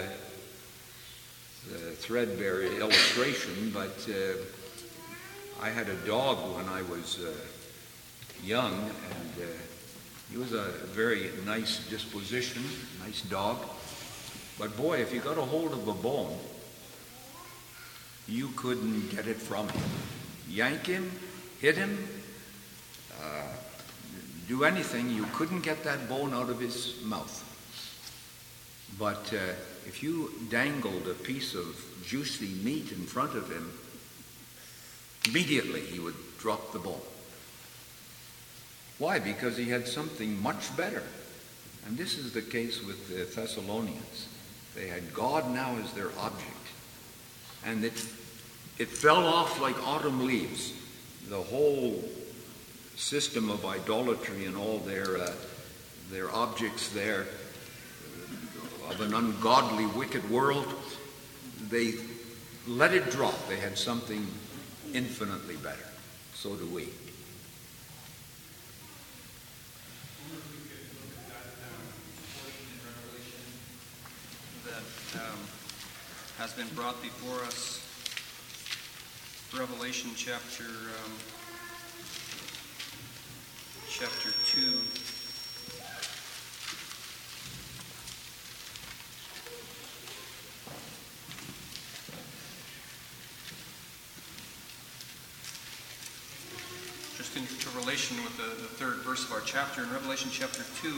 threadbare illustration, but I had a dog when I was young, and he was a very nice disposition, nice dog. But boy, if you got a hold of a bone, you couldn't get it from him. Yank him, hit him, do anything, you couldn't get that bone out of his mouth. But if you dangled a piece of juicy meat in front of him, immediately he would drop the bone. Why? Because he had something much better. And this is the case with the Thessalonians. They had God now as their object. And it fell off like autumn leaves. The whole system of idolatry and all their objects there of an ungodly, wicked world, they let it drop. They had something infinitely better. So do we. Has been brought before us, Revelation chapter 2. Just into relation with the third verse of our chapter, in Revelation chapter 2,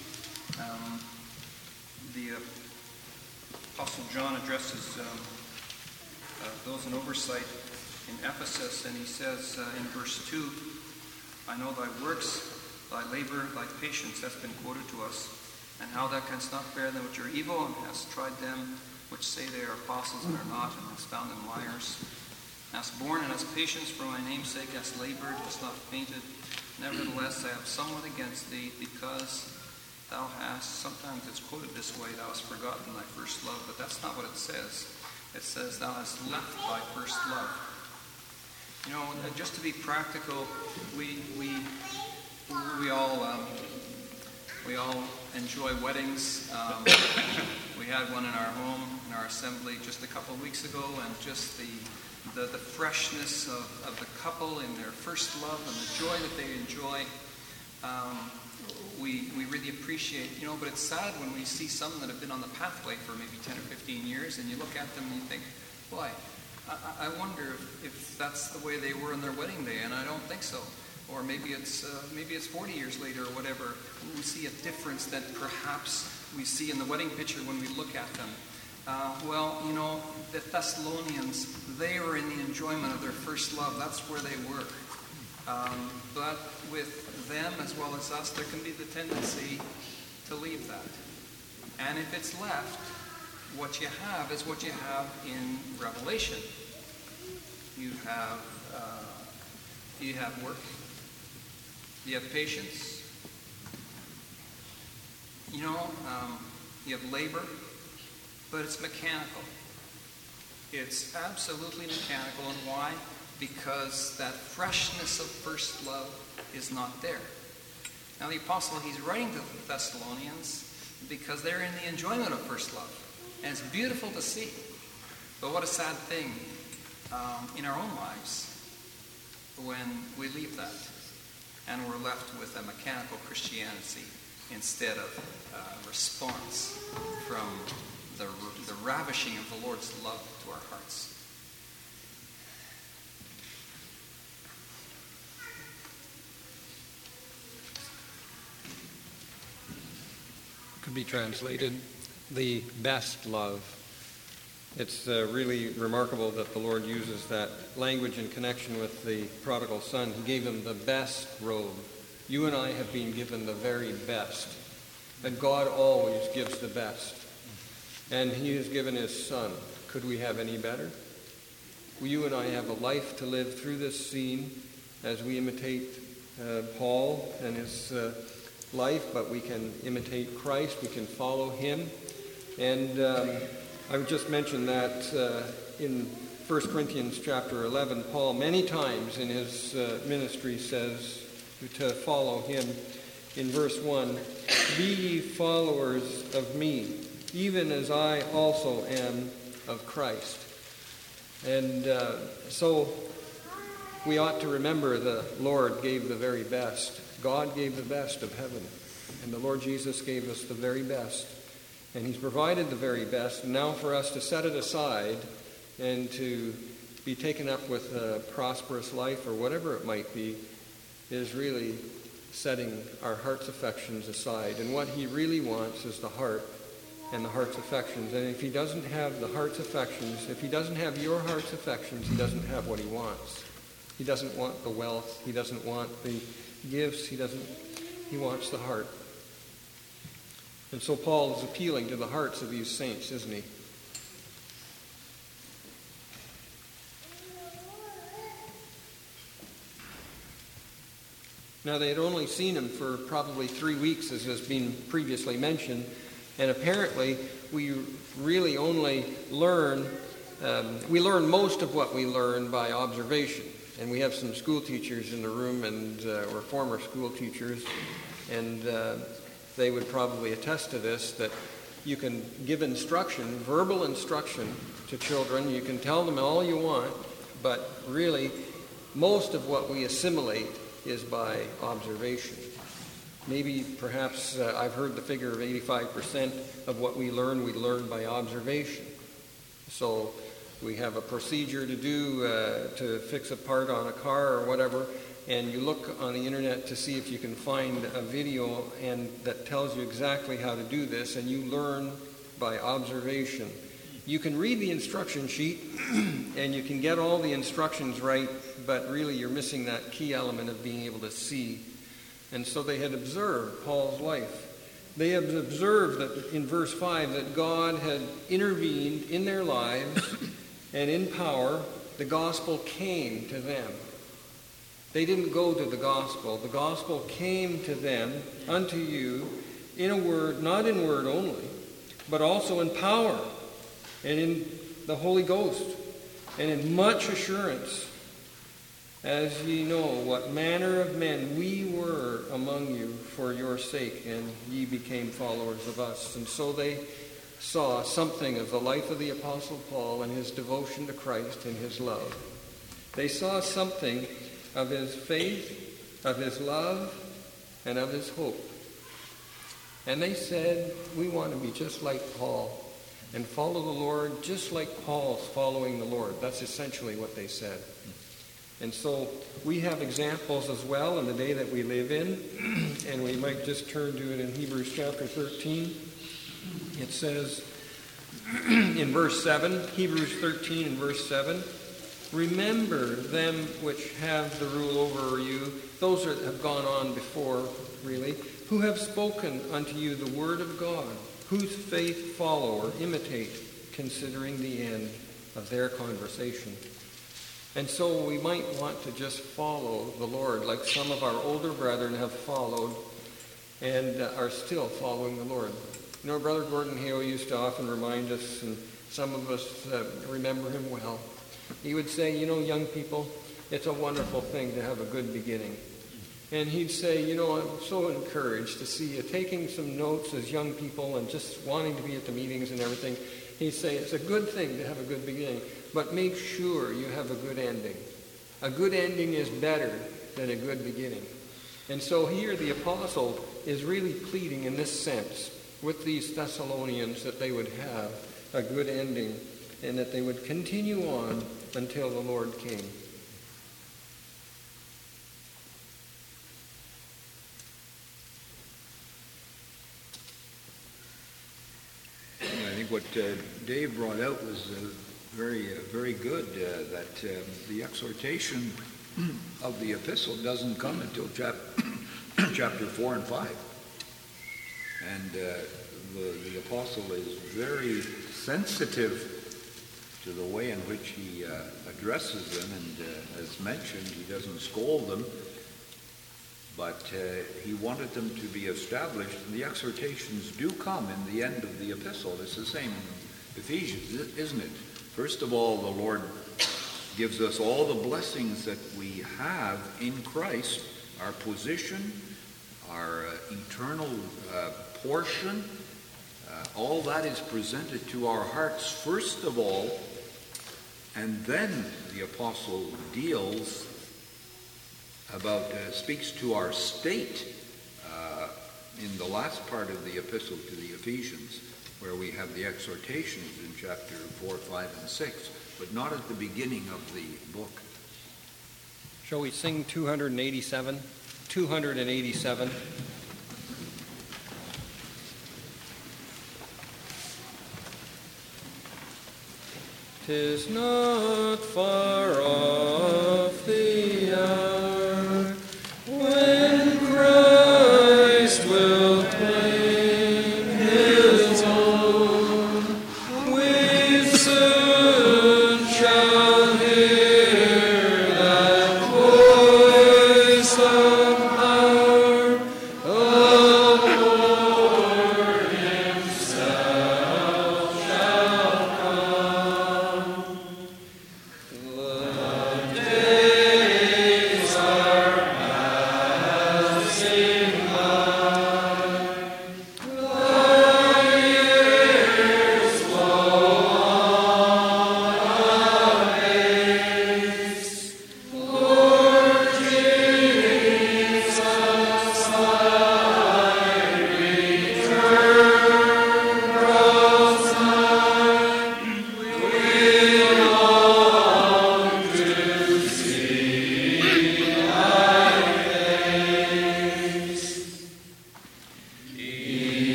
the Apostle John addresses those in oversight in Ephesus, and he says in verse 2, I know thy works, thy labor, thy patience has been quoted to us, and how thou canst not bear them which are evil, and hast tried them which say they are apostles and are not, and hast found them liars. Hast borne and hast patience for my name's sake, hast labored, hast not fainted. Nevertheless, I have somewhat against thee, because thou hast, sometimes it's quoted this way, thou hast forgotten thy first love, but that's not what it says. It says thou hast left thy first love. You know, just to be practical, we all enjoy weddings. We had one in our home, in our assembly, just a couple of weeks ago, and just the freshness of the couple in their first love and the joy that they enjoy. We really appreciate, but it's sad when we see some that have been on the pathway for maybe 10 or 15 years, and you look at them and you think, boy, I wonder if that's the way they were on their wedding day, and I don't think so. Or maybe it's 40 years later or whatever. We see a difference that perhaps we see in the wedding picture when we look at them. The Thessalonians, they were in the enjoyment of their first love. That's where they were. But with them as well as us, there can be the tendency to leave that. And if it's left, what you have is what you have in Revelation. You have work. You have patience. You have labor, but it's mechanical. It's absolutely mechanical. And why? Because that freshness of first love is not there. Now the apostle, he's writing to the Thessalonians because they're in the enjoyment of first love. And it's beautiful to see. But what a sad thing in our own lives when we leave that and we're left with a mechanical Christianity instead of response from the ravishing of the Lord's love to our hearts. be translated, the best love. It's really remarkable that the Lord uses that language in connection with the prodigal son. He gave him the best robe. You and I have been given the very best. And God always gives the best. And he has given his son. Could we have any better? You and I have a life to live through this scene as we imitate Paul and his life, but we can imitate Christ. We can follow him. And I would just mention that in 1 Corinthians chapter 11, Paul many times in his ministry says to follow him. In verse 1, "Be ye followers of me, even as I also am of Christ." And so we ought to remember the Lord gave the very best. God gave the best of heaven. And the Lord Jesus gave us the very best. And he's provided the very best. And now for us to set it aside and to be taken up with a prosperous life or whatever it might be is really setting our heart's affections aside. And what he really wants is the heart and the heart's affections. And if he doesn't have the heart's affections, if he doesn't have your heart's affections, he doesn't have what he wants. He doesn't want the wealth. He doesn't want the gifts. He wants the heart. And so Paul is appealing to the hearts of these saints, isn't he? Now, they had only seen him for probably 3 weeks, as has been previously mentioned, and apparently we really only learn most of what we learn by observation. And we have some school teachers in the room, and or former school teachers, and they would probably attest to this, that you can give instruction, verbal instruction to children. You can tell them all you want, but really most of what we assimilate is by observation. Maybe, perhaps, I've heard the figure of 85% of what we learn by observation. So we have a procedure to do to fix a part on a car or whatever, and you look on the internet to see if you can find a video and that tells you exactly how to do this, and you learn by observation. You can read the instruction sheet and you can get all the instructions right, but really you're missing that key element of being able to see. And so they had observed Paul's life. They had observed that in verse 5 that God had intervened in their lives, and in power the gospel came to them. They didn't go to the gospel. The gospel came to them, unto you, in a word, not in word only, but also in power, and in the Holy Ghost, and in much assurance, as ye know what manner of men we were among you for your sake, and ye became followers of us. And so they saw something of the life of the Apostle Paul and his devotion to Christ and his love. They saw something of his faith, of his love, and of his hope. And they said, we want to be just like Paul and follow the Lord just like Paul's following the Lord. That's essentially what they said. And so we have examples as well in the day that we live in, and we might just turn to it in Hebrews chapter 13. It says in verse 7, Hebrews 13 and verse 7, remember them which have the rule over you, those that have gone on before, really, who have spoken unto you the word of God, whose faith follow or imitate, considering the end of their conversation. And so we might want to just follow the Lord, like some of our older brethren have followed and are still following the Lord. You know, Brother Gordon Hale used to often remind us, and some of us remember him well. He would say, you know, young people, it's a wonderful thing to have a good beginning. And he'd say, you know, I'm so encouraged to see you taking some notes as young people and just wanting to be at the meetings and everything. He'd say, it's a good thing to have a good beginning, but make sure you have a good ending. A good ending is better than a good beginning. And so here the apostle is really pleading in this sense with these Thessalonians that they would have a good ending and that they would continue on until the Lord came. think what Dave brought out was very good, that the exhortation of the epistle doesn't come until chapter 4 and 5. And the apostle is very sensitive to the way in which he addresses them, and as mentioned, he doesn't scold them, but he wanted them to be established, and the exhortations do come in the end of the epistle. It's the same in Ephesians, isn't it? First of all, the Lord gives us all the blessings that we have in Christ, our position, our eternal portion. All that is presented to our hearts first of all, and then the apostle speaks to our state in the last part of the epistle to the Ephesians, where we have the exhortations in chapter 4, 5, and 6, but not at the beginning of the book. Shall we sing 287? 287. 'Tis not far